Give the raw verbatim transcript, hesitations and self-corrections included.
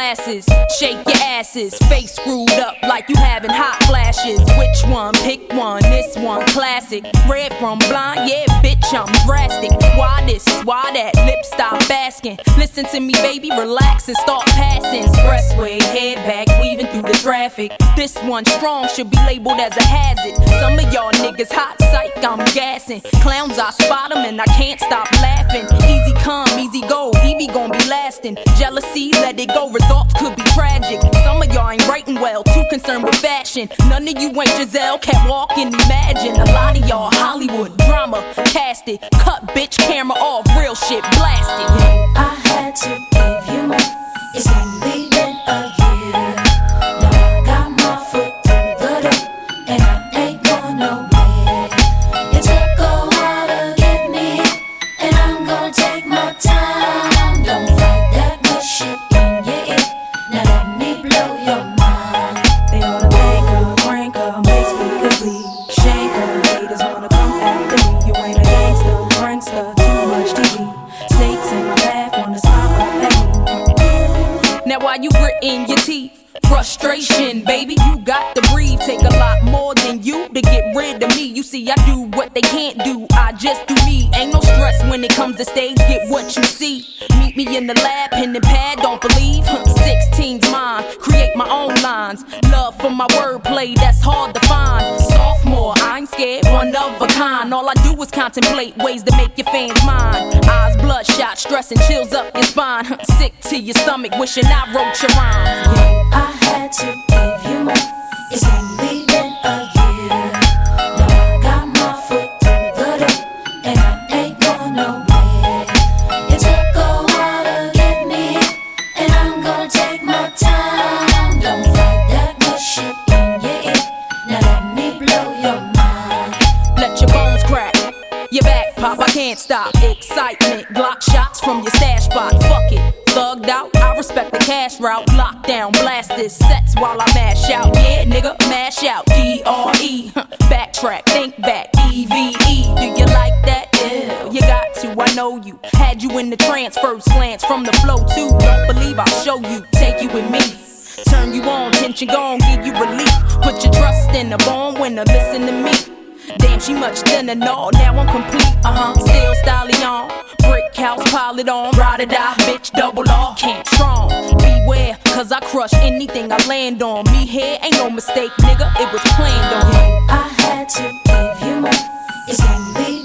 glasses, shake your asses, face screwed up like you having hot flashes. Which one? Pick one, this one classic. Red from blind, yeah bitch I'm drastic. Why this, why that, lip stop asking. Listen to me baby, relax and start passing. Expressway, head back, weaving through the traffic. This one strong, should be labeled as a hazard. Some of y'all niggas hot psych, I'm gassing. Clowns I spot them and I can't stop laughing. Easy come, easy go, Evie gon' be lasting. Jealousy, let it go, results could be tragic. Some of y'all ain't writing well, too concerned with fashion. None of you ain't Giselle, can't walk and imagine. A lot of y'all Hollywood drama, cast it. Cut bitch, camera off, real shit, blast it. I had to give you more, it's only been a year. Now I got my foot through the door, and I ain't going nowhere. It took a while to get me, and I'm gonna take my time. Don't fight that bullshit in your ear, now let me blow your mind. They ought to thank her, crank her, make speakers bleed. Shank her, haters wanna come after me. You ain't a gangster, prankster, too much T V. Snakes in my path, wanna smile up at me. Now while you gritting your teeth, frustration, baby, you got to breathe. Take a lot more than you to get rid of me. You see, I do what they can't do, I just do me. Ain't no stress when it comes to stage, get what you see. Meet me in the lab, pen and pad, don't believe. sixteen's mine, create my own lines. Love for my wordplay, that's hard to find. Sophomore, I ain't scared, one of a kind. All I do is contemplate ways to make your fans mine. Eyes bloodshot, stress and chills up your spine. Sick to your stomach, wishing I wrote your rhymes. I had to give you more, it's only been a year. Now I got my foot through the door, and I ain't going nowhere. It took a while to get me, and I'm gonna take my time. Don't fight that bullshit in your ear, now let me blow your mind. Let your bones crack, your back pop, I can't stop. Excitement, Glock shots from your stash spot. Fuck it, thugged out, I respect the cash route. Lockdown, blast this sets while I mash out. Yeah, nigga, mash out, D R E. Backtrack, think back, E V E. Do you like that? Yeah, you got to, I know you. Had you in the trance, first glance from the flow too. Don't believe I'll show you, take you with me. Turn you on, tension gone, give you relief. Put your trust in a born winner, listen to me. Damn, she much thinner, no, now I'm complete, uh-huh. Still stallion, brick house, pile it on. Ride or die, bitch, double R, can't strong. Beware, cause I crush anything I land on. Me here ain't no mistake, nigga, it was planned on. I had to give you more, it's only